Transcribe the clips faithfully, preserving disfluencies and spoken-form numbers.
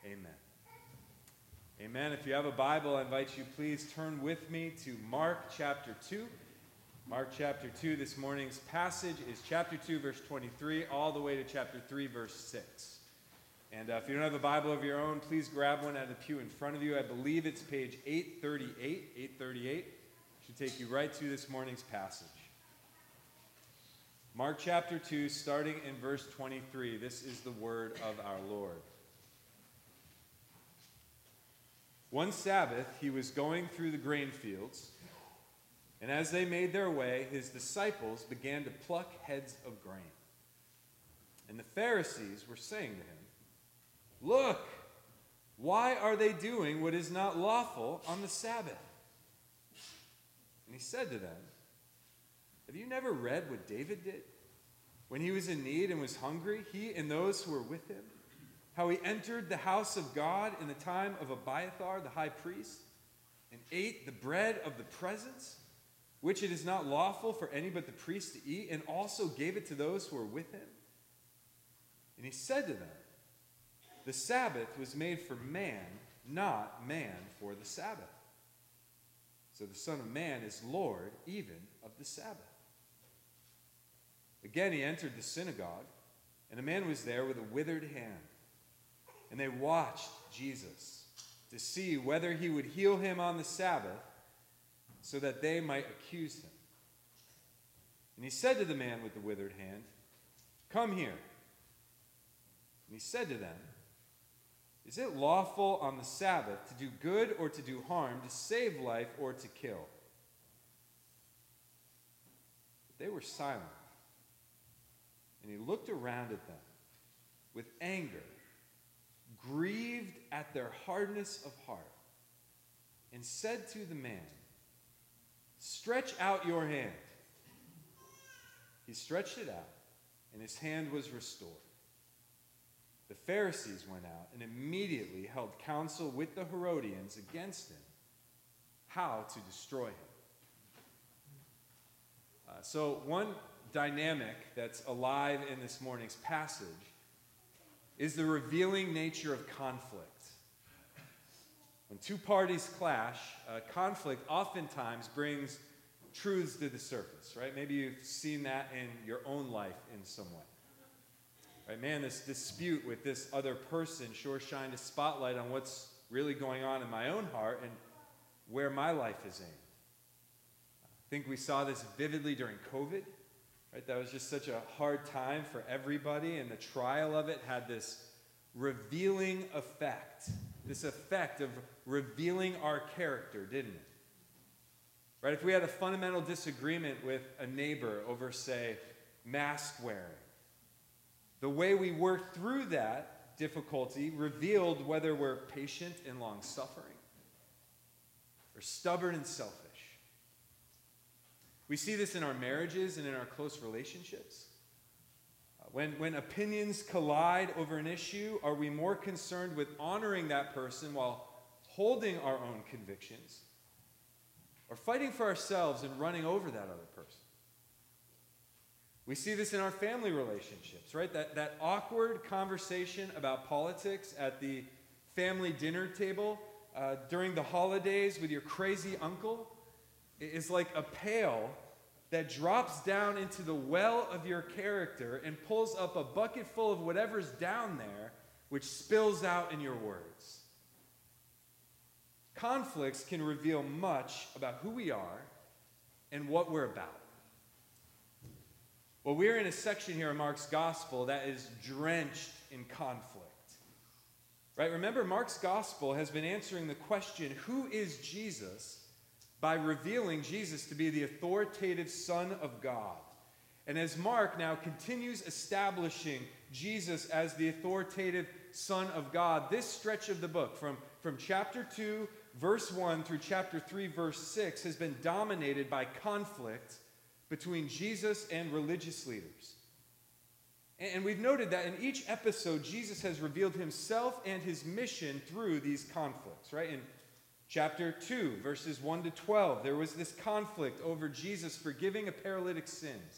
Amen. Amen. If you have a Bible, I invite you, please turn with me to Mark chapter two. Mark chapter two, this morning's passage is chapter two, verse twenty-three, all the way to chapter three, verse six. And uh, if you don't have a Bible of your own, please grab one out of the pew in front of you. I believe it's page eight thirty-eight. eight thirty-eight should take you right to this morning's passage. Mark chapter two, starting in verse twenty-three. This is the word of our Lord. One Sabbath, he was going through the grain fields, and as they made their way, his disciples began to pluck heads of grain. And the Pharisees were saying to him, "Look, why are they doing what is not lawful on the Sabbath?" And he said to them, "Have you never read what David did? When he was in need and was hungry, he and those who were with him, how he entered the house of God in the time of Abiathar the high priest, and ate the bread of the presence, which it is not lawful for any but the priest to eat, and also gave it to those who were with him?" And he said to them, "The Sabbath was made for man, not man for the Sabbath. So the Son of Man is Lord even of the Sabbath." Again he entered the synagogue, and a man was there with a withered hand. And they watched Jesus to see whether he would heal him on the Sabbath, so that they might accuse him. And he said to the man with the withered hand, "Come here." And he said to them, "Is it lawful on the Sabbath to do good or to do harm, to save life or to kill?" But they were silent. And he looked around at them with anger, grieved at their hardness of heart, and said to the man, "Stretch out your hand." He stretched it out, and his hand was restored. The Pharisees went out and immediately held counsel with the Herodians against him, how to destroy him. Uh, so one dynamic that's alive in this morning's passage is the revealing nature of conflict. When two parties clash, uh, conflict oftentimes brings truths to the surface, right? Maybe you've seen that in your own life in some way. Right, man, this dispute with this other person sure shined a spotlight on what's really going on in my own heart and where my life is aimed. I think we saw this vividly during COVID. Right, that was just such a hard time for everybody, and the trial of it had this revealing effect, this effect of revealing our character, didn't it? Right, if we had a fundamental disagreement with a neighbor over, say, mask wearing, the way we worked through that difficulty revealed whether we're patient and long-suffering or stubborn and selfish. We see this in our marriages and in our close relationships. Uh, when, when opinions collide over an issue, are we more concerned with honoring that person while holding our own convictions, or fighting for ourselves and running over that other person? We see this in our family relationships, right? That, that awkward conversation about politics at the family dinner table uh, during the holidays with your crazy uncle is like a pail that drops down into the well of your character and pulls up a bucket full of whatever's down there, which spills out in your words. Conflicts can reveal much about who we are and what we're about. Well, we're in a section here in Mark's gospel that is drenched in conflict. Right? Remember, Mark's gospel has been answering the question, who is Jesus, by revealing Jesus to be the authoritative Son of God. And as Mark now continues establishing Jesus as the authoritative Son of God, this stretch of the book, from, from chapter two, verse one, through chapter three, verse six, has been dominated by conflict between Jesus and religious leaders. And, and we've noted that in each episode, Jesus has revealed himself and his mission through these conflicts, right? In chapter two, verses one to twelve, there was this conflict over Jesus forgiving a paralytic's sins,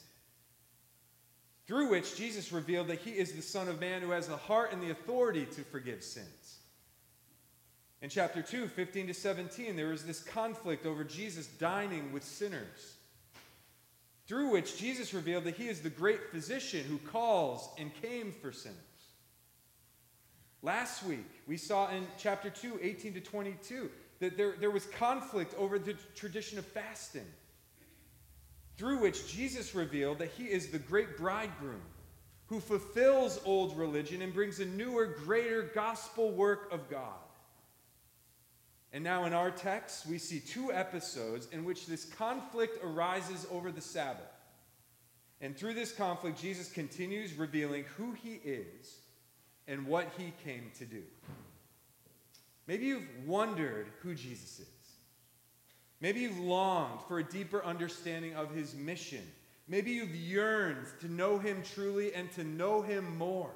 through which Jesus revealed that he is the Son of Man who has the heart and the authority to forgive sins. In chapter two, fifteen to seventeen, there was this conflict over Jesus dining with sinners, through which Jesus revealed that he is the great physician who calls and came for sinners. Last week, we saw in chapter two, eighteen to twenty-two, that there, there was conflict over the tradition of fasting, through which Jesus revealed that he is the great bridegroom who fulfills old religion and brings a newer, greater gospel work of God. And now in our text, we see two episodes in which this conflict arises over the Sabbath. And through this conflict, Jesus continues revealing who he is and what he came to do. Maybe you've wondered who Jesus is. Maybe you've longed for a deeper understanding of his mission. Maybe you've yearned to know him truly and to know him more.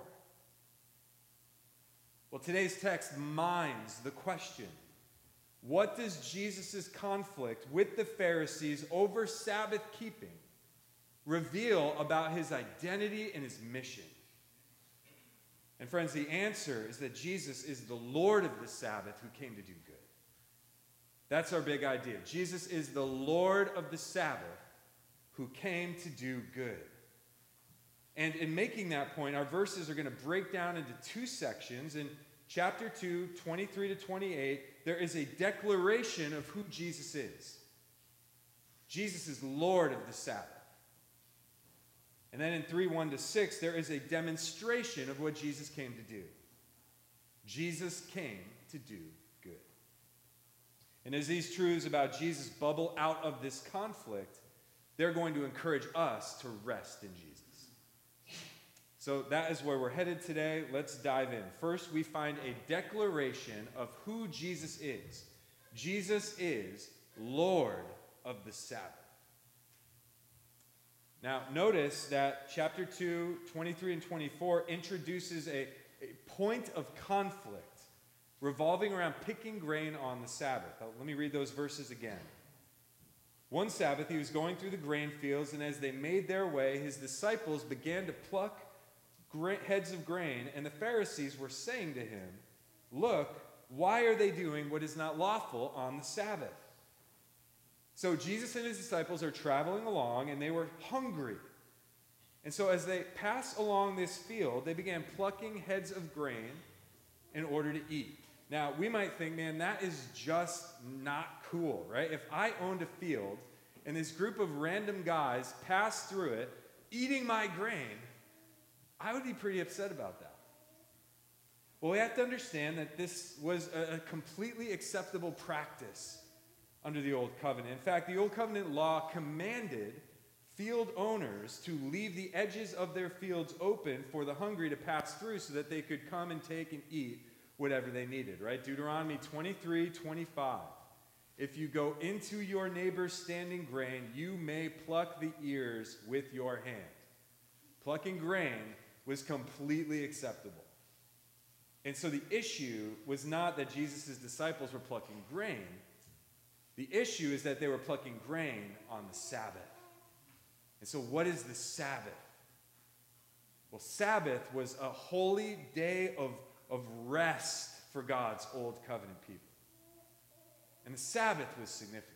Well, today's text mines the question: what does Jesus' conflict with the Pharisees over Sabbath keeping reveal about his identity and his mission? And friends, the answer is that Jesus is the Lord of the Sabbath who came to do good. That's our big idea. Jesus is the Lord of the Sabbath who came to do good. And in making that point, our verses are going to break down into two sections. In chapter two, twenty-three to twenty-eight, there is a declaration of who Jesus is. Jesus is Lord of the Sabbath. And then in three, one to six, there is a demonstration of what Jesus came to do. Jesus came to do good. And as these truths about Jesus bubble out of this conflict, they're going to encourage us to rest in Jesus. So that is where we're headed today. Let's dive in. First, we find a declaration of who Jesus is. Jesus is Lord of the Sabbath. Now, notice that chapter two, twenty-three and twenty-four introduces a, a point of conflict revolving around picking grain on the Sabbath. Now, let me read those verses again. One Sabbath, he was going through the grain fields, and as they made their way, his disciples began to pluck gra- heads of grain, and the Pharisees were saying to him, "Look, why are they doing what is not lawful on the Sabbath?" So Jesus and his disciples are traveling along, and they were hungry. And so as they pass along this field, they began plucking heads of grain in order to eat. Now, we might think, man, that is just not cool, right? If I owned a field and this group of random guys passed through it eating my grain, I would be pretty upset about that. Well, we have to understand that this was a, a completely acceptable practice under the Old Covenant. In fact, the Old Covenant law commanded field owners to leave the edges of their fields open for the hungry to pass through so that they could come and take and eat whatever they needed, right? Deuteronomy twenty-three twenty-five. If you go into your neighbor's standing grain, you may pluck the ears with your hand. Plucking grain was completely acceptable. And so the issue was not that Jesus' disciples were plucking grain. The issue is that they were plucking grain on the Sabbath. And so what is the Sabbath? Well, Sabbath was a holy day of, of rest for God's Old Covenant people. And the Sabbath was significant.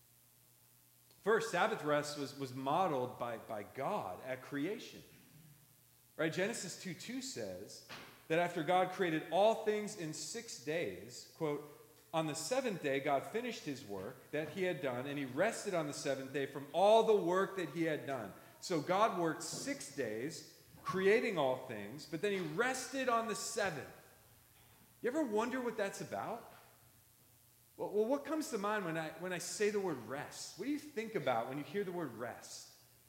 First, Sabbath rest was, was modeled by, by God at creation. Right? Genesis two two says that after God created all things in six days, quote, on the seventh day, God finished his work that he had done, and he rested on the seventh day from all the work that he had done. So God worked six days, creating all things, but then he rested on the seventh. You ever wonder what that's about? Well, well, what comes to mind when I, when I say the word rest? What do you think about when you hear the word rest?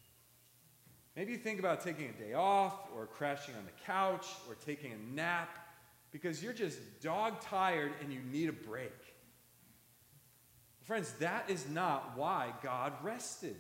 Maybe you think about taking a day off, or crashing on the couch, or taking a nap, because you're just dog-tired and you need a break. Friends, that is not why God rested.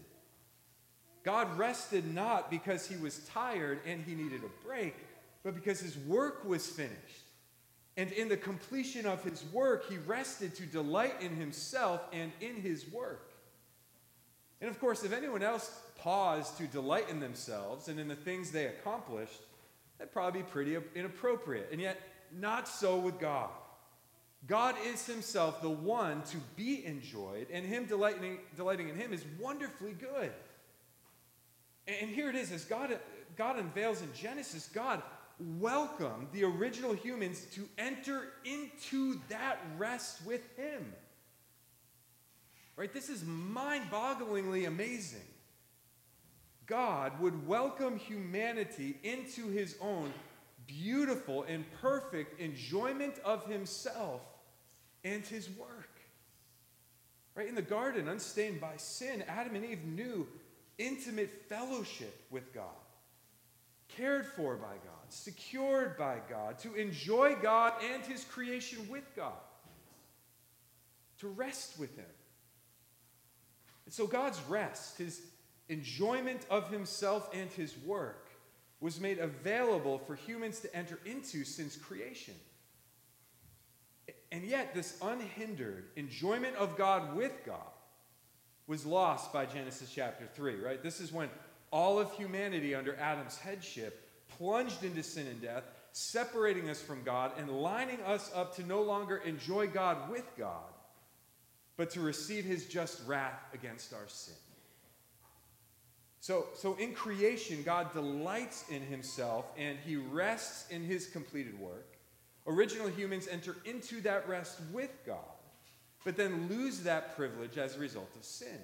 God rested not because he was tired and he needed a break, but because his work was finished. And in the completion of his work, he rested to delight in himself and in his work. And of course, if anyone else paused to delight in themselves and in the things they accomplished, that'd probably be pretty inappropriate. And yet, not so with God. God is himself the one to be enjoyed, and him delighting, delighting in him is wonderfully good. And here it is, as God, God unveils in Genesis, God welcomed the original humans to enter into that rest with him. Right? This is mind-bogglingly amazing. God would welcome humanity into his own beautiful and perfect enjoyment of himself and his work. Right? In the garden, unstained by sin, Adam and Eve knew intimate fellowship with God, cared for by God, secured by God, to enjoy God and his creation with God, to rest with him. And so God's rest, his enjoyment of himself and his work, was made available for humans to enter into since creation. And yet, this unhindered enjoyment of God with God was lost by Genesis chapter three, right? This is when all of humanity under Adam's headship plunged into sin and death, separating us from God and lining us up to no longer enjoy God with God, but to receive his just wrath against our sin. So, so in creation, God delights in himself and he rests in his completed work. Original humans enter into that rest with God, but then lose that privilege as a result of sin.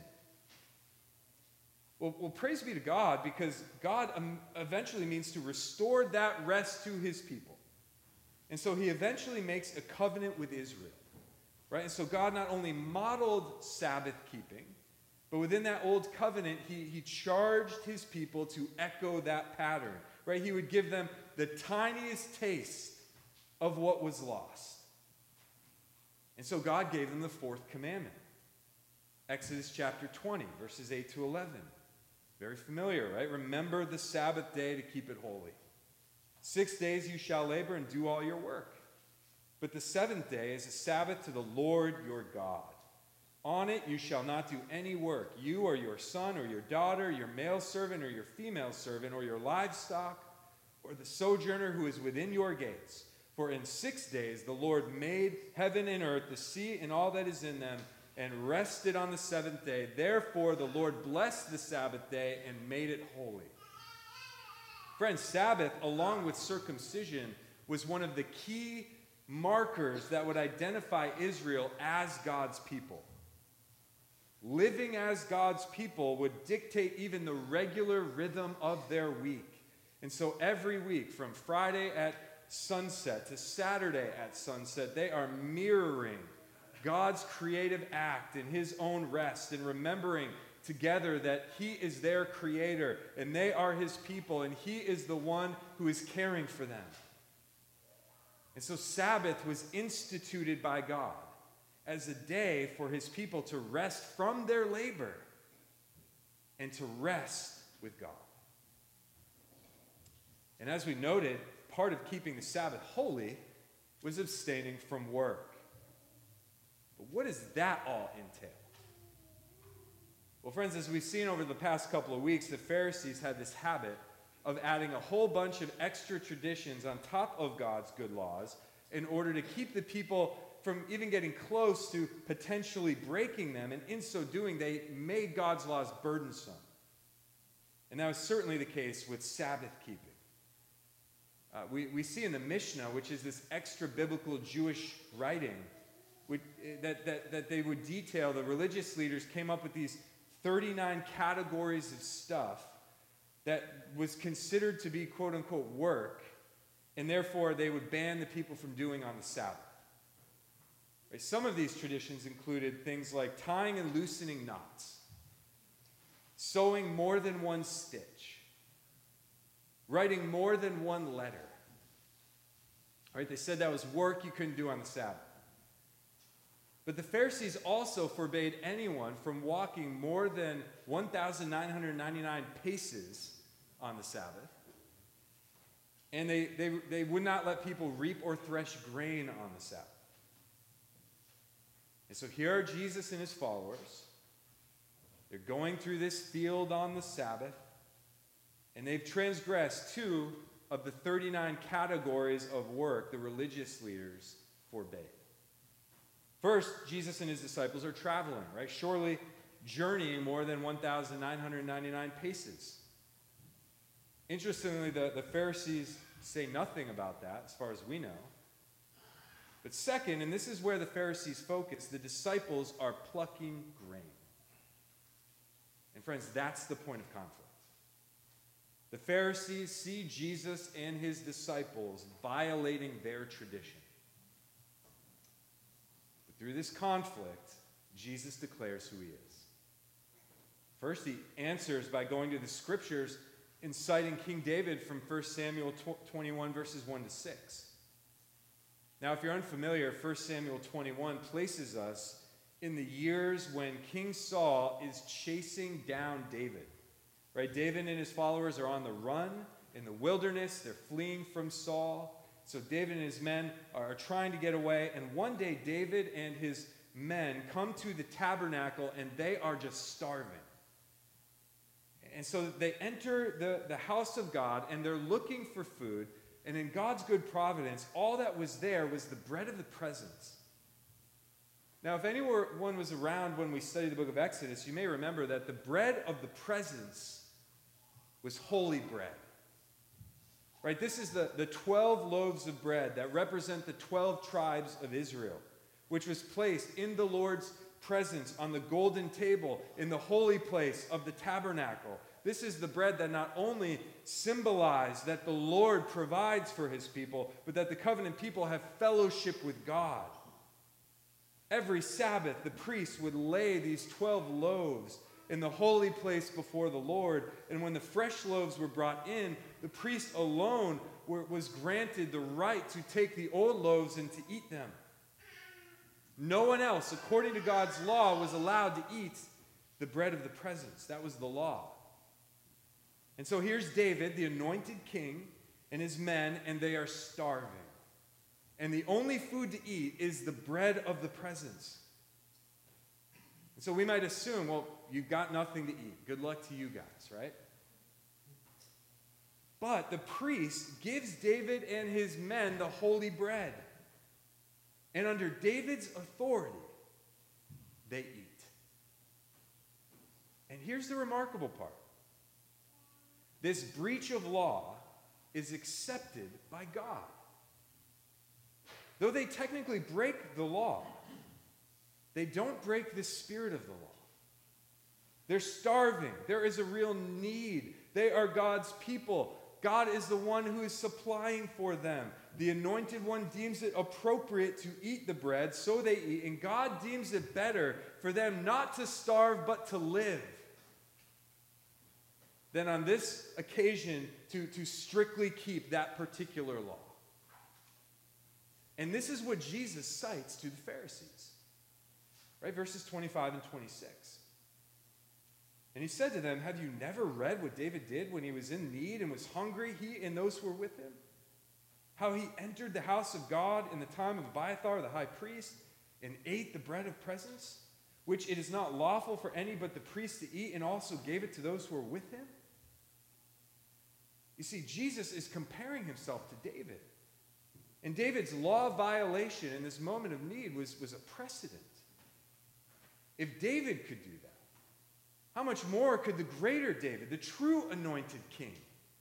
Well, well praise be to God, because God um, eventually means to restore that rest to his people. And so he eventually makes a covenant with Israel. Right? And so God not only modeled Sabbath keeping, but within that old covenant, he, he charged his people to echo that pattern. Right? He would give them the tiniest taste of what was lost. And so God gave them the fourth commandment. Exodus chapter twenty, verses eight to eleven. Very familiar, right? Remember the Sabbath day to keep it holy. Six days you shall labor and do all your work. But the seventh day is a Sabbath to the Lord your God. On it you shall not do any work, you or your son or your daughter, your male servant or your female servant, or your livestock, or the sojourner who is within your gates. For in six days the Lord made heaven and earth, the sea and all that is in them, and rested on the seventh day. Therefore the Lord blessed the Sabbath day and made it holy. Friends, Sabbath, along with circumcision, was one of the key markers that would identify Israel as God's people. Living as God's people would dictate even the regular rhythm of their week. And so every week, from Friday at sunset to Saturday at sunset, they are mirroring God's creative act in his own rest and remembering together that he is their creator and they are his people and he is the one who is caring for them. And so Sabbath was instituted by God as a day for his people to rest from their labor and to rest with God. And as we noted, part of keeping the Sabbath holy was abstaining from work. But what does that all entail? Well, friends, as we've seen over the past couple of weeks, the Pharisees had this habit of adding a whole bunch of extra traditions on top of God's good laws in order to keep the people from even getting close to potentially breaking them. And in so doing, they made God's laws burdensome. And that was certainly the case with Sabbath keeping. Uh, we, we see in the Mishnah, which is this extra-biblical Jewish writing, which, that, that, that they would detail, the religious leaders came up with these thirty-nine categories of stuff that was considered to be quote-unquote work, and therefore they would ban the people from doing on the Sabbath. Right? Some of these traditions included things like tying and loosening knots, sewing more than one stitch, writing more than one letter. Right? They said that was work you couldn't do on the Sabbath. But the Pharisees also forbade anyone from walking more than one thousand nine hundred ninety-nine paces on the Sabbath. And they, they, they would not let people reap or thresh grain on the Sabbath. And so here are Jesus and his followers. They're going through this field on the Sabbath, and they've transgressed two of the thirty-nine categories of work the religious leaders forbade. First, Jesus and his disciples are traveling, right? Surely journeying more than one thousand nine hundred ninety-nine paces. Interestingly, the, the Pharisees say nothing about that, as far as we know. But second, and this is where the Pharisees focus, the disciples are plucking grain. And friends, that's the point of conflict. The Pharisees see Jesus and his disciples violating their tradition. But through this conflict, Jesus declares who he is. First, he answers by going to the scriptures and citing King David from First Samuel twenty-one, verses one to six. Now, if you're unfamiliar, First Samuel twenty-one places us in the years when King Saul is chasing down David. Right? David and his followers are on the run in the wilderness. They're fleeing from Saul. So David and his men are trying to get away. And one day, David and his men come to the tabernacle, and they are just starving. And so they enter the, the house of God, and they're looking for food. And in God's good providence, all that was there was the bread of the presence. Now, if anyone was around when we studied the book of Exodus, you may remember that the bread of the presence was holy bread. Right? This is the, the twelve loaves of bread that represent the twelve tribes of Israel, which was placed in the Lord's presence on the golden table in the holy place of the tabernacle. This is the bread that not only symbolized that the Lord provides for his people, but that the covenant people have fellowship with God. Every Sabbath, the priest would lay these twelve loaves in the holy place before the Lord. And when the fresh loaves were brought in, the priest alone were, was granted the right to take the old loaves and to eat them. No one else, according to God's law, was allowed to eat the bread of the presence. That was the law. And so here's David, the anointed king, and his men, and they are starving. And the only food to eat is the bread of the presence. And so we might assume, well, you've got nothing to eat. Good luck to you guys, right? But the priest gives David and his men the holy bread. And under David's authority, they eat. And here's the remarkable part. This breach of law is accepted by God. Though they technically break the law, they don't break the spirit of the law. They're starving. There is a real need. They are God's people. God is the one who is supplying for them. The anointed one deems it appropriate to eat the bread, so they eat. And God deems it better for them not to starve, but to live, than on this occasion to, to strictly keep that particular law. And this is what Jesus cites to the Pharisees. Right? Verses twenty-five and twenty-six. And he said to them, have you never read what David did when he was in need and was hungry, he and those who were with him? How he entered the house of God in the time of Abiathar the high priest and ate the bread of presence, which it is not lawful for any but the priest to eat, and also gave it to those who were with him? You see, Jesus is comparing himself to David. And David's law violation in this moment of need was, was a precedent. If David could do that, how much more could the greater David, the true anointed king?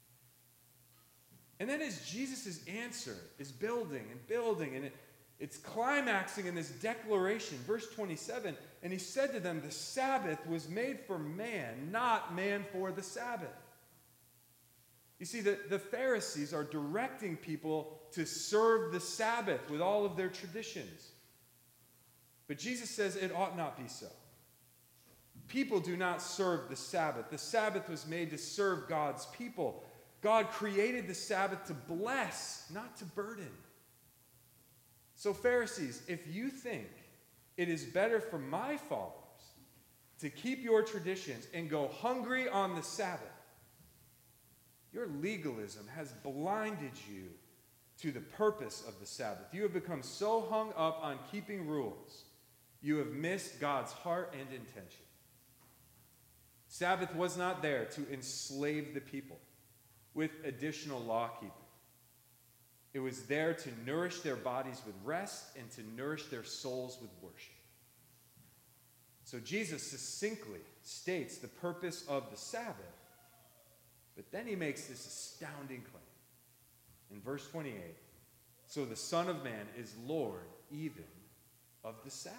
And then as Jesus' answer is building and building, and it, it's climaxing in this declaration, verse twenty-seven, and he said to them, the Sabbath was made for man, not man for the Sabbath. You see, the, the Pharisees are directing people to serve the Sabbath with all of their traditions. But Jesus says it ought not be so. People do not serve the Sabbath. The Sabbath was made to serve God's people. God created the Sabbath to bless, not to burden. So Pharisees, if you think it is better for my followers to keep your traditions and go hungry on the Sabbath, your legalism has blinded you to the purpose of the Sabbath. You have become so hung up on keeping rules, you have missed God's heart and intention. Sabbath was not there to enslave the people with additional law keeping. It was there to nourish their bodies with rest and to nourish their souls with worship. So Jesus succinctly states the purpose of the Sabbath, but then he makes this astounding claim. In verse twenty-eight, so the Son of Man is Lord even of the Sabbath.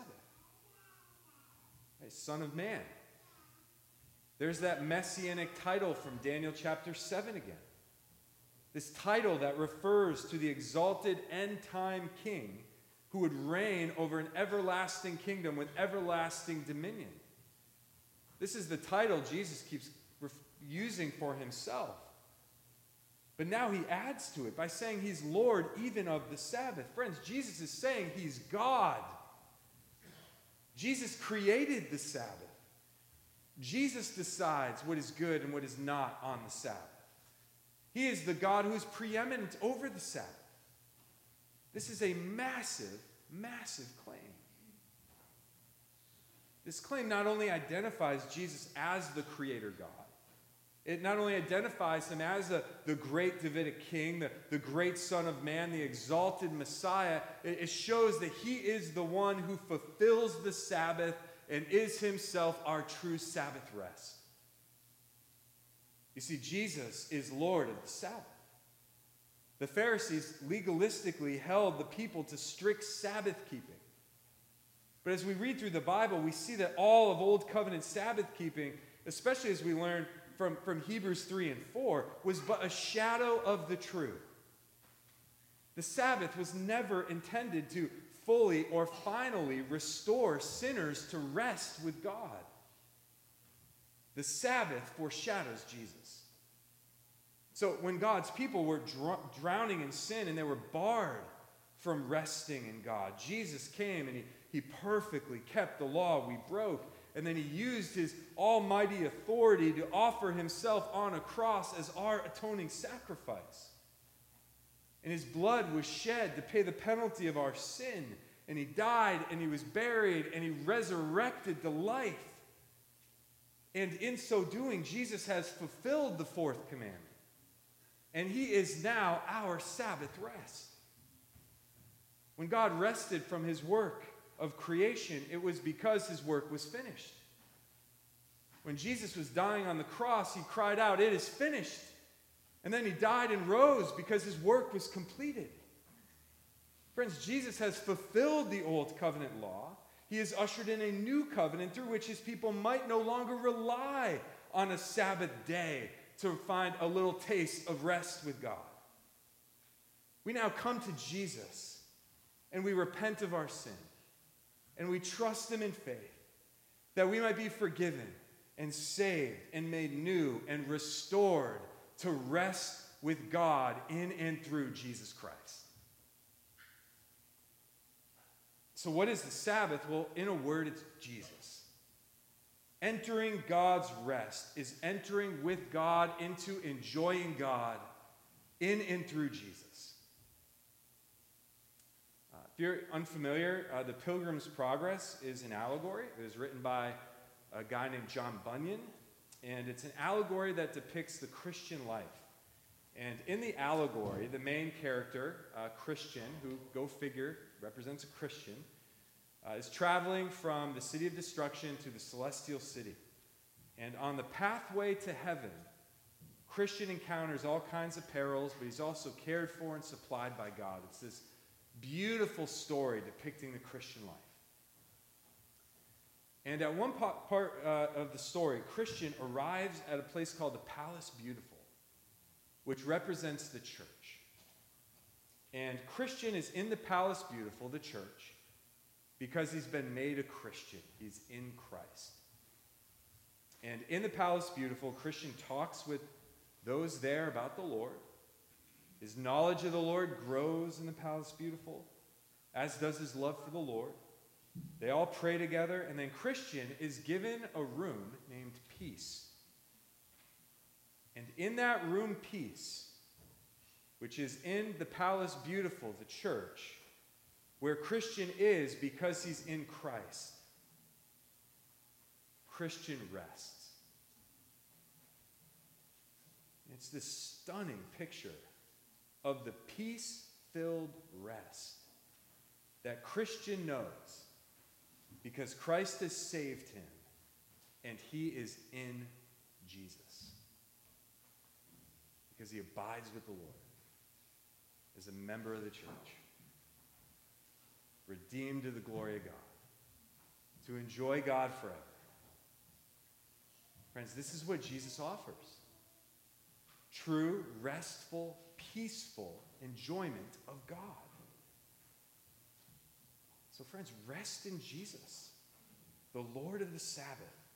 Hey, Son of Man. There's that messianic title from Daniel chapter seven again. This title that refers to the exalted end-time king who would reign over an everlasting kingdom with everlasting dominion. This is the title Jesus keeps ref- using for himself. But now he adds to it by saying he's Lord even of the Sabbath. Friends, Jesus is saying he's God. Jesus created the Sabbath. Jesus decides what is good and what is not on the Sabbath. He is the God who is preeminent over the Sabbath. This is a massive, massive claim. This claim not only identifies Jesus as the Creator God, it not only identifies him as the, the great Davidic king, the, the great Son of Man, the exalted Messiah, it, it shows that he is the one who fulfills the Sabbath and is himself our true Sabbath rest. You see, Jesus is Lord of the Sabbath. The Pharisees legalistically held the people to strict Sabbath keeping. But as we read through the Bible, we see that all of Old Covenant Sabbath keeping, especially as we learn from, from Hebrews three and four, was but a shadow of the truth. The Sabbath was never intended to fully or finally restore sinners to rest with God. The Sabbath foreshadows Jesus. So when God's people were dr- drowning in sin and they were barred from resting in God, Jesus came and he, he perfectly kept the law we broke. And then he used his almighty authority to offer himself on a cross as our atoning sacrifice. And his blood was shed to pay the penalty of our sin. And he died and he was buried and he resurrected to life. And in so doing, Jesus has fulfilled the fourth commandment. And he is now our Sabbath rest. When God rested from his work of creation, it was because his work was finished. When Jesus was dying on the cross, he cried out, "It is finished." And then he died and rose because his work was completed. Friends, Jesus has fulfilled the old covenant law. He has ushered in a new covenant through which his people might no longer rely on a Sabbath day to find a little taste of rest with God. We now come to Jesus and we repent of our sin and we trust him in faith that we might be forgiven and saved and made new and restored to rest with God in and through Jesus Christ. So what is the Sabbath? Well, in a word, it's Jesus. Entering God's rest is entering with God into enjoying God in and through Jesus. Uh, if you're unfamiliar, uh, The Pilgrim's Progress is an allegory. It was written by a guy named John Bunyan, and it's an allegory that depicts the Christian life. And in the allegory, the main character, uh, Christian, who, go figure, represents a Christian, uh, is traveling from the city of destruction to the celestial city. And on the pathway to heaven, Christian encounters all kinds of perils, but he's also cared for and supplied by God. It's this beautiful story depicting the Christian life. And at one part, part uh, of the story, Christian arrives at a place called the Palace Beautiful, which represents the church. And Christian is in the Palace Beautiful, the church, because he's been made a Christian. He's in Christ. And in the Palace Beautiful, Christian talks with those there about the Lord. His knowledge of the Lord grows in the Palace Beautiful, as does his love for the Lord. They all pray together, and then Christian is given a room named Peace. And in that room, Peace, which is in the Palace Beautiful, the church, where Christian is because he's in Christ, Christian rests. It's this stunning picture of the peace filled rest that Christian knows because Christ has saved him and he is in Jesus. Because he abides with the Lord as a member of the church, redeemed to the glory of God, to enjoy God forever. Friends, this is what Jesus offers. True, restful, peaceful enjoyment of God. So friends, rest in Jesus, the Lord of the Sabbath.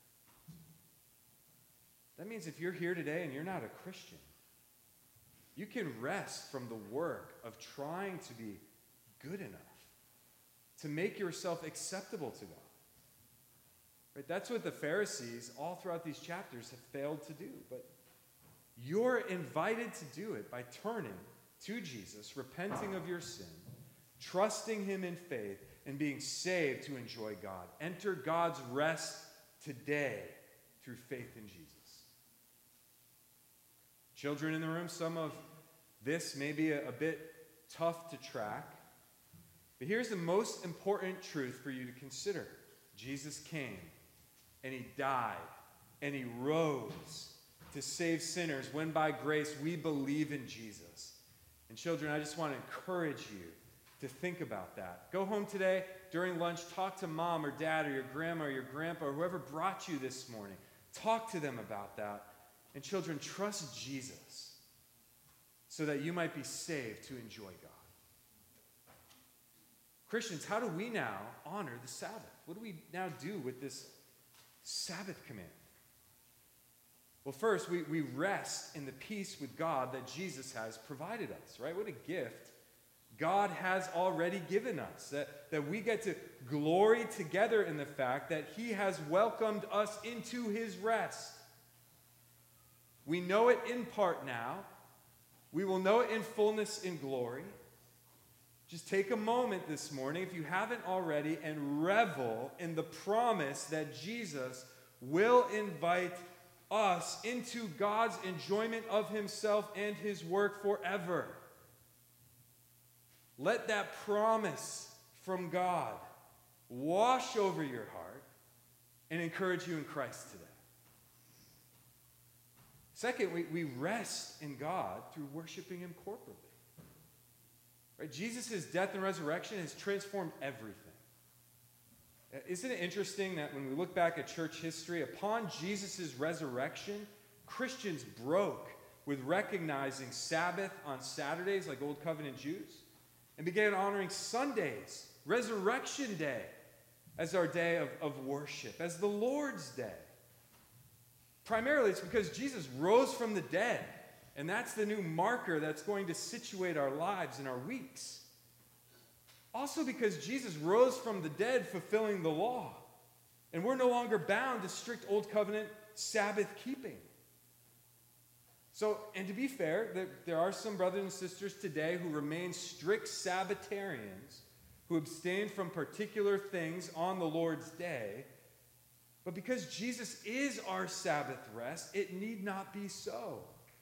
That means if you're here today and you're not a Christian, you can rest from the work of trying to be good enough to make yourself acceptable to God. Right? That's what the Pharisees all throughout these chapters have failed to do. But you're invited to do it by turning to Jesus, repenting of your sin, trusting him in faith, and being saved to enjoy God. Enter God's rest today through faith in Jesus. Children in the room, some of this may be a, a bit tough to track, but here's the most important truth for you to consider. Jesus came, and he died, and he rose to save sinners when by grace we believe in Jesus. And children, I just want to encourage you to think about that. Go home today during lunch, talk to mom or dad or your grandma or your grandpa or whoever brought you this morning. Talk to them about that. And children, trust Jesus so that you might be saved to enjoy God. Christians, how do we now honor the Sabbath? What do we now do with this Sabbath command? Well, first, we, we rest in the peace with God that Jesus has provided us, right? What a gift God has already given us, that, that we get to glory together in the fact that he has welcomed us into his rest. We know it in part now. We will know it in fullness in glory. Just take a moment this morning, if you haven't already, and revel in the promise that Jesus will invite us into God's enjoyment of himself and his work forever. Let that promise from God wash over your heart and encourage you in Christ today. Second, we, we rest in God through worshiping him corporately. Right? Jesus' death and resurrection has transformed everything. Isn't it interesting that when we look back at church history, upon Jesus' resurrection, Christians broke with recognizing Sabbath on Saturdays like Old Covenant Jews and began honoring Sundays, Resurrection Day, as our day of, of worship, as the Lord's Day. Primarily, it's because Jesus rose from the dead, and that's the new marker that's going to situate our lives and our weeks. Also because Jesus rose from the dead, fulfilling the law, and we're no longer bound to strict Old Covenant Sabbath keeping. So, and to be fair, there, there are some brothers and sisters today who remain strict Sabbatarians, who abstain from particular things on the Lord's day. But because Jesus is our Sabbath rest, it need not be so.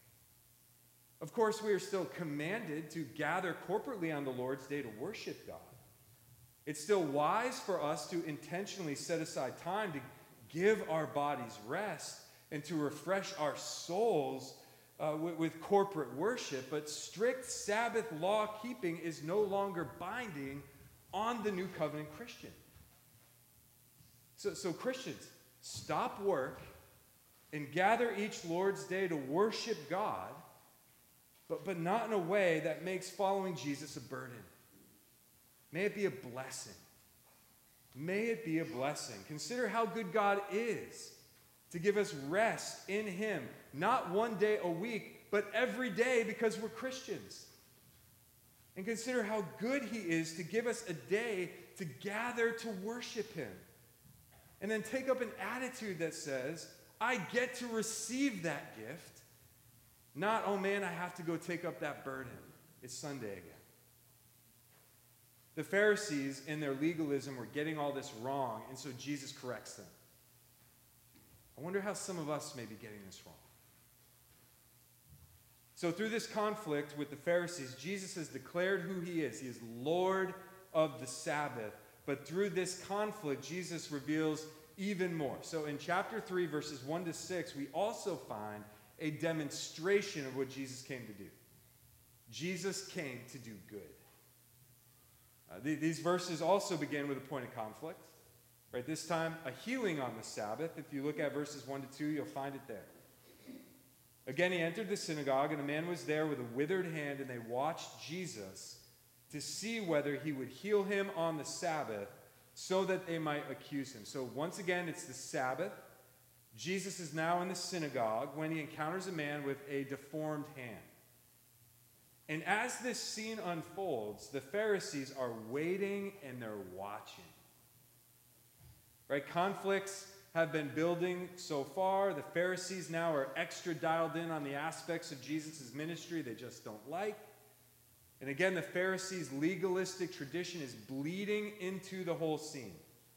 Of course, we are still commanded to gather corporately on the Lord's day to worship God. It's still wise for us to intentionally set aside time to give our bodies rest and to refresh our souls uh, with, with corporate worship, but strict Sabbath law keeping is no longer binding on the New Covenant Christian. So, so Christians, stop work and gather each Lord's Day to worship God, but, but not in a way that makes following Jesus a burden. May it be a blessing. May it be a blessing. Consider how good God is to give us rest in him, not one day a week, but every day because we're Christians. And consider how good he is to give us a day to gather to worship him. And then take up an attitude that says, I get to receive that gift. Not, oh man, I have to go take up that burden. It's Sunday again. The Pharisees, in their legalism, were getting all this wrong, and so Jesus corrects them. I wonder how some of us may be getting this wrong. So through this conflict with the Pharisees, Jesus has declared who he is. He is Lord of the Sabbath. But through this conflict, Jesus reveals even more. So in chapter three, verses one to six, we also find a demonstration of what Jesus came to do. Jesus came to do good. Uh, th- these verses also begin with a point of conflict. Right, this time, a healing on the Sabbath. If you look at verses one to two, you'll find it there. Again, he entered the synagogue, and a man was there with a withered hand, and they watched Jesus to see whether he would heal him on the Sabbath so that they might accuse him. So once again, it's the Sabbath. Jesus is now in the synagogue when he encounters a man with a deformed hand. And as this scene unfolds, the Pharisees are waiting and they're watching. Right? Conflicts have been building so far. The Pharisees now are extra dialed in on the aspects of Jesus' ministry they just don't like. And again, the Pharisees' legalistic tradition is bleeding into the whole scene.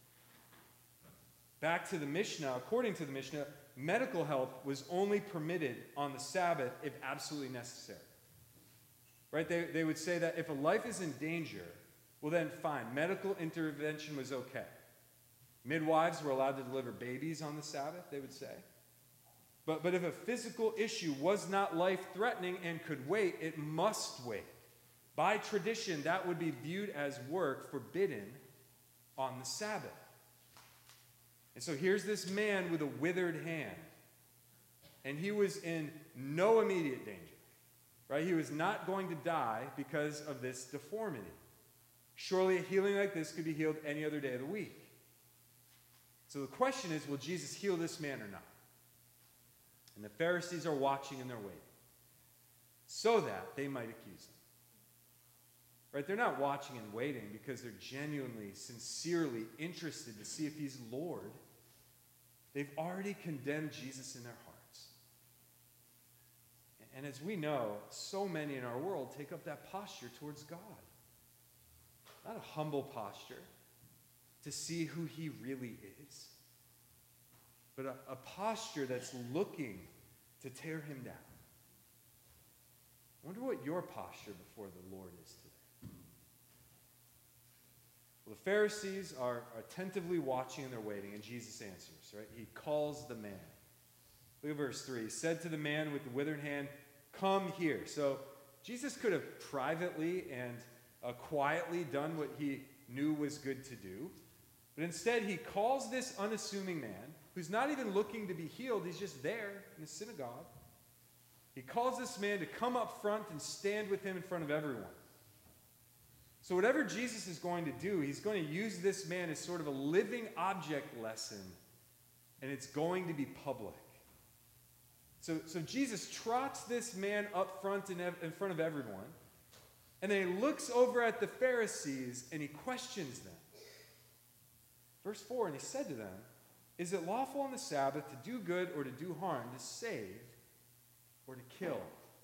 Back to the Mishnah, according to the Mishnah, medical help was only permitted on the Sabbath if absolutely necessary. Right? They, they would say that if a life is in danger, well then fine, medical intervention was okay. Midwives were allowed to deliver babies on the Sabbath, they would say. But, but if a physical issue was not life-threatening and could wait, it must wait. By tradition, that would be viewed as work forbidden on the Sabbath. And so here's this man with a withered hand. And he was in no immediate danger. Right? He was not going to die because of this deformity. Surely a healing like this could be healed any other day of the week. So the question is, will Jesus heal this man or not? And the Pharisees are watching and they're waiting so that they might accuse him. Right? They're not watching and waiting because they're genuinely, sincerely interested to see if he's Lord. They've already condemned Jesus in their hearts. And as we know, so many in our world take up that posture towards God. Not a humble posture to see who he really is, but a, a posture that's looking to tear him down. I wonder what your posture before the Lord is today. Well, the Pharisees are attentively watching and they're waiting, and Jesus answers, right? He calls the man. Look at verse three. He said to the man with the withered hand, "Come here." So Jesus could have privately and uh, quietly done what he knew was good to do. But instead, he calls this unassuming man, who's not even looking to be healed, he's just there in the synagogue. He calls this man to come up front and stand with him in front of everyone. So whatever Jesus is going to do, he's going to use this man as sort of a living object lesson, and it's going to be public. So, so Jesus trots this man up front in, in front of everyone, and then he looks over at the Pharisees and he questions them. Verse four, and he said to them, "Is it lawful on the Sabbath to do good or to do harm, to save or to kill?"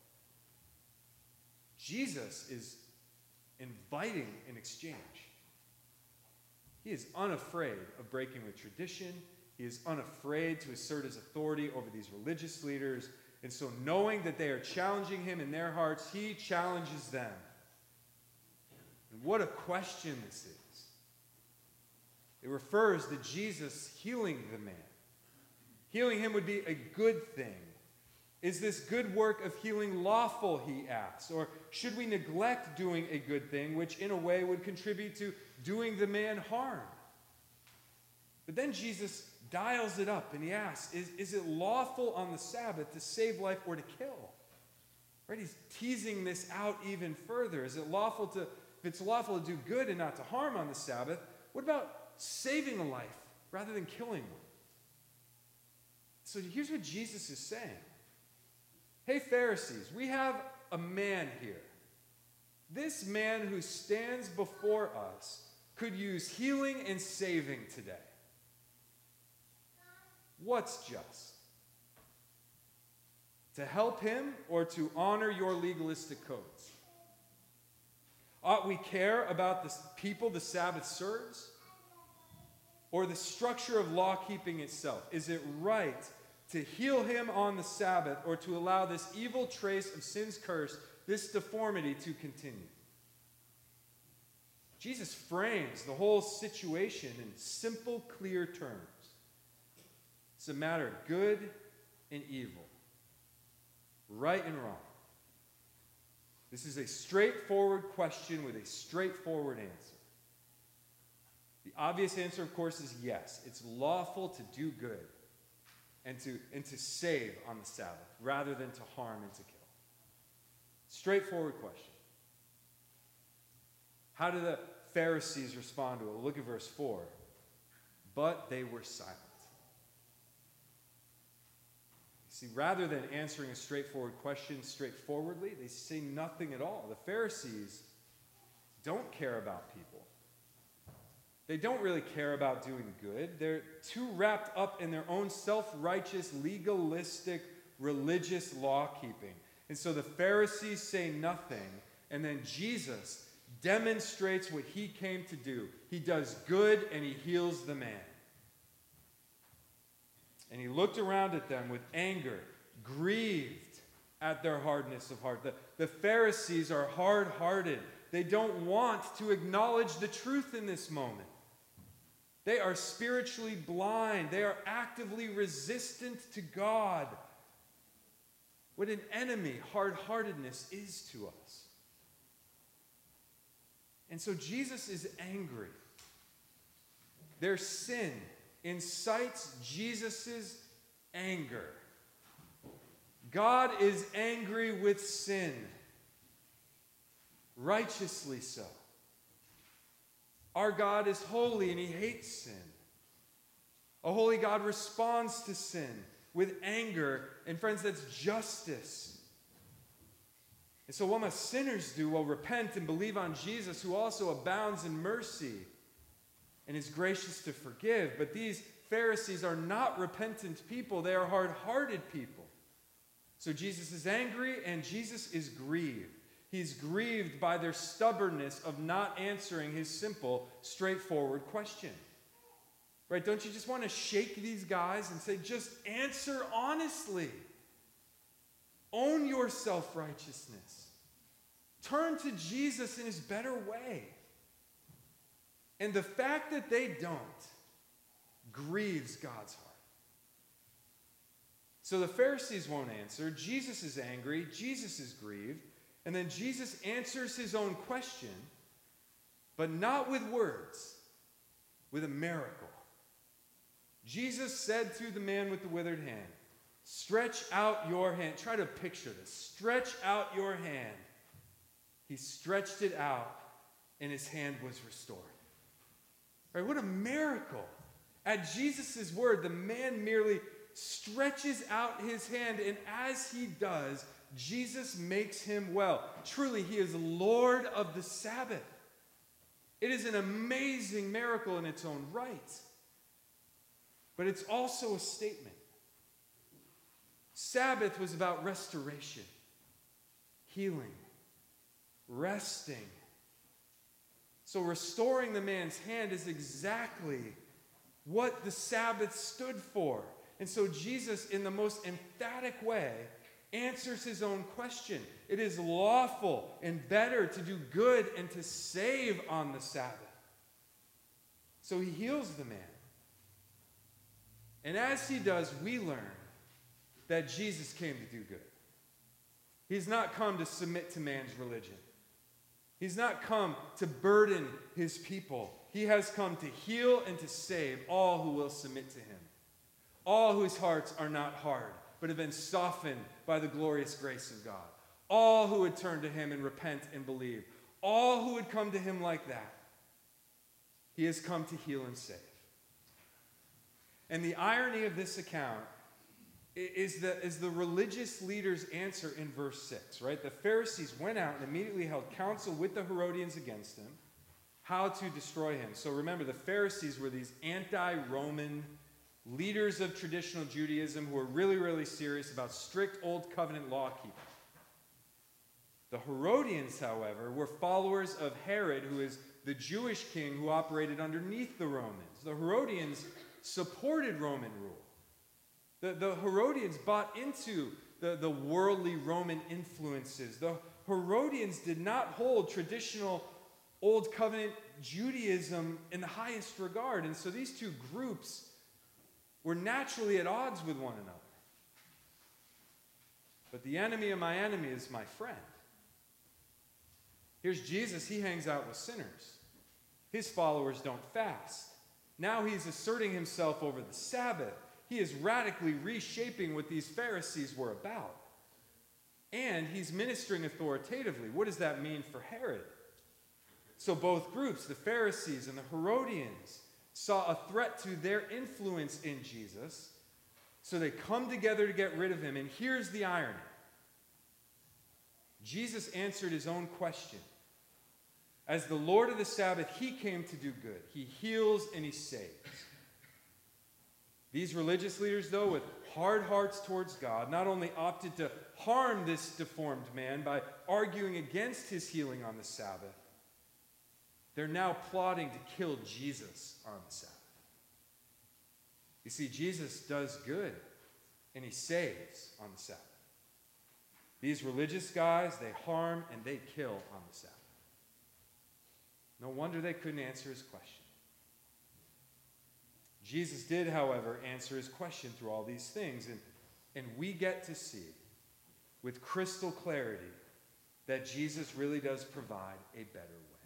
Jesus is inviting an exchange. He is unafraid of breaking with tradition. He is unafraid to assert his authority over these religious leaders. And so knowing that they are challenging him in their hearts, he challenges them. And what a question this is. It refers to Jesus healing the man. Healing him would be a good thing. Is this good work of healing lawful, he asks? Or should we neglect doing a good thing, which in a way would contribute to doing the man harm? But then Jesus dials it up and he asks, is, is it lawful on the Sabbath to save life or to kill? Right? He's teasing this out even further. Is it lawful to, if it's lawful to do good and not to harm on the Sabbath, what about saving a life rather than killing one? So here's what Jesus is saying. Hey, Pharisees, we have a man here. This man who stands before us could use healing and saving today. What's just? To help him or to honor your legalistic codes? Ought we care about the people the Sabbath serves? Or the structure of law-keeping itself? Is it right to heal him on the Sabbath or to allow this evil trace of sin's curse, this deformity, to continue. Jesus frames the whole situation in simple, clear terms. It's a matter of good and evil, right and wrong. This is a straightforward question with a straightforward answer. The obvious answer, of course, is yes. It's lawful to do good and to, and to save on the Sabbath rather than to harm and to kill. Straightforward question. How do the Pharisees respond to it? Well, look at verse four. But they were silent. See, rather than answering a straightforward question straightforwardly, they say nothing at all. The Pharisees don't care about people. They don't really care about doing good. They're too wrapped up in their own self-righteous, legalistic, religious law-keeping. And so the Pharisees say nothing, and then Jesus demonstrates what he came to do. He does good, and he heals the man. And he looked around at them with anger, grieved at their hardness of heart. The, the Pharisees are hard-hearted. They don't want to acknowledge the truth in this moment. They are spiritually blind. They are actively resistant to God. What an enemy hard-heartedness is to us. And so Jesus is angry. Their sin incites Jesus' anger. God is angry with sin, righteously so. Our God is holy and he hates sin. A holy God responds to sin with anger. And friends, that's justice. And so what must sinners do? Well, repent and believe on Jesus, who also abounds in mercy and is gracious to forgive. But these Pharisees are not repentant people. They are hard-hearted people. So Jesus is angry and Jesus is grieved. He's grieved by their stubbornness of not answering his simple, straightforward question. Right? Don't you just want to shake these guys and say, just answer honestly. Own your self-righteousness. Turn to Jesus in his better way. And the fact that they don't grieves God's heart. So the Pharisees won't answer. Jesus is angry. Jesus is grieved. And then Jesus answers his own question, but not with words, with a miracle. Jesus said to the man with the withered hand, stretch out your hand. Try to picture this. Stretch out your hand. He stretched it out, and his hand was restored. Right? What a miracle. At Jesus' word, the man merely stretches out his hand, and as he does, Jesus makes him well. Truly, he is Lord of the Sabbath. It is an amazing miracle in its own right. But it's also a statement. Sabbath was about restoration, healing, resting. So restoring the man's hand is exactly what the Sabbath stood for. And so Jesus, in the most emphatic way, answers his own question. It is lawful and better to do good and to save on the Sabbath. So he heals the man. And as he does, we learn that Jesus came to do good. He's not come to submit to man's religion. He's not come to burden his people. He has come to heal and to save all who will submit to him. All whose hearts are not hard, but have been softened by the glorious grace of God. All who would turn to him and repent and believe. All who would come to him like that. He has come to heal and save. And the irony of this account is the, is the religious leaders' answer in verse six, right? The Pharisees went out and immediately held counsel with the Herodians against him, how to destroy him. So remember, the Pharisees were these anti-Roman leaders of traditional Judaism who were really, really serious about strict Old Covenant law keeping. The Herodians, however, were followers of Herod, who is the Jewish king who operated underneath the Romans. The Herodians supported Roman rule. The, the Herodians bought into the, the worldly Roman influences. The Herodians did not hold traditional Old Covenant Judaism in the highest regard. And so these two groups were naturally at odds with one another. But the enemy of my enemy is my friend. Here's Jesus. He hangs out with sinners. His followers don't fast. Now he's asserting himself over the Sabbath. He is radically reshaping what these Pharisees were about. And he's ministering authoritatively. What does that mean for Herod? So both groups, the Pharisees and the Herodians, saw a threat to their influence in Jesus. So they come together to get rid of him. And here's the irony. Jesus answered his own question. As the Lord of the Sabbath, he came to do good. He heals and he saves. These religious leaders, though, with hard hearts towards God, not only opted to harm this deformed man by arguing against his healing on the Sabbath, they're now plotting to kill Jesus on the Sabbath. You see, Jesus does good and he saves on the Sabbath. These religious guys, they harm and they kill on the Sabbath. No wonder they couldn't answer his question. Jesus did, however, answer his question through all these things, and, and we get to see with crystal clarity that Jesus really does provide a better way.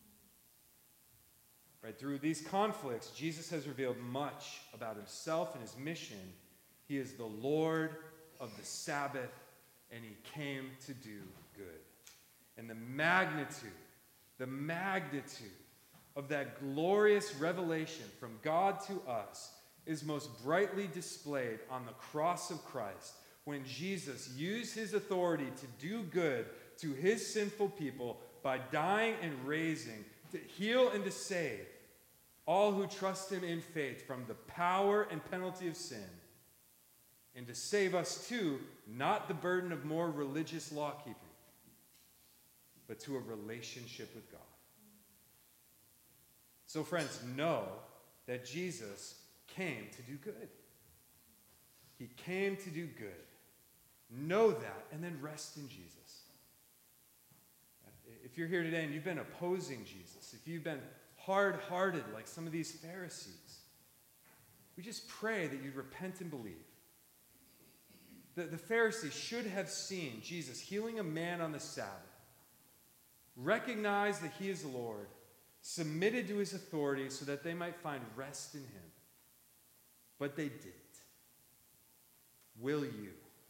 Right, through these conflicts, Jesus has revealed much about himself and his mission. He is the Lord of the Sabbath, and he came to do good. And the magnitude, the magnitude of that glorious revelation from God to us is most brightly displayed on the cross of Christ when Jesus used his authority to do good to his sinful people by dying and raising to heal and to save all who trust him in faith from the power and penalty of sin, and to save us too, not the burden of more religious law-keeping, but to a relationship with God. So friends, know that Jesus came to do good. He came to do good. Know that, and then rest in Jesus. If you're here today and you've been opposing Jesus, if you've been hard-hearted like some of these Pharisees, we just pray that you'd repent and believe. The, the Pharisees should have seen Jesus healing a man on the Sabbath, recognize that he is Lord, submitted to his authority so that they might find rest in him. But they didn't. Will you?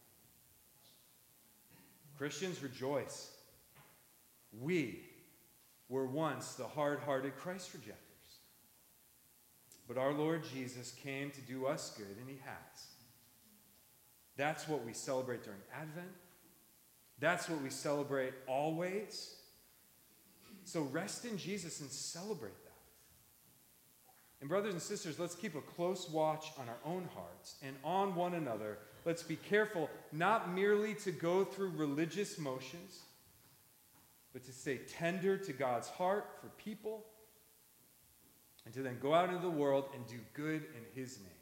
Christians, rejoice. We were once the hard-hearted Christ rejectors. But our Lord Jesus came to do us good, and he has. That's what we celebrate during Advent. That's what we celebrate always. So rest in Jesus and celebrate that. And brothers and sisters, let's keep a close watch on our own hearts and on one another. Let's be careful not merely to go through religious motions, but to stay tender to God's heart for people, and to then go out into the world and do good in his name.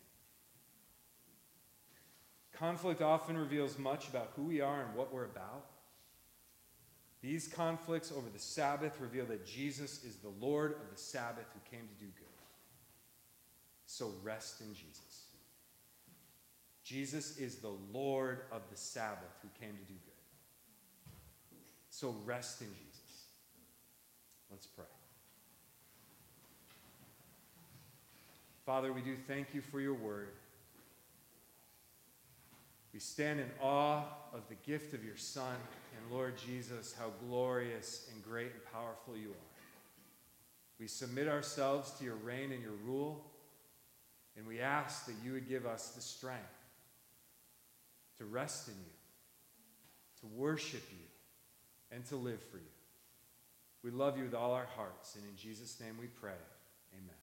Conflict often reveals much about who we are and what we're about. These conflicts over the Sabbath reveal that Jesus is the Lord of the Sabbath who came to do good. So rest in Jesus. Jesus is the Lord of the Sabbath who came to do good. So rest in Jesus. Let's pray. Father, we do thank you for your word. We stand in awe of the gift of your Son, and Lord Jesus, how glorious and great and powerful you are. We submit ourselves to your reign and your rule, and we ask that you would give us the strength to rest in you, to worship you, and to live for you. We love you with all our hearts, and in Jesus' name we pray. Amen.